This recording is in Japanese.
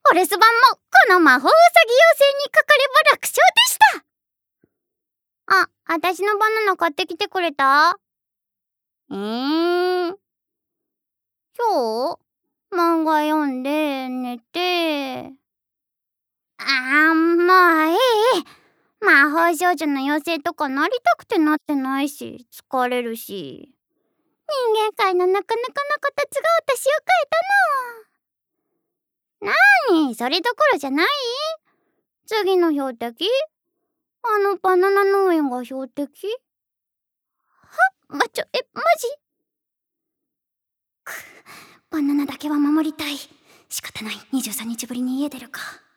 お留守番もこの魔法うさぎ妖精にかかれば楽勝でした。あ、私のバナナ買ってきてくれた？今日漫画読んで寝て。もういい。魔法少女の妖精とかなりたくてなってないし、疲れるし。人間界のなかなかのこたつが私を変えたの。なに、それどころじゃない？次の標的？あのバナナ農園が標的？マジ？バナナだけは守りたい。仕方ない。23日ぶりに家出るか。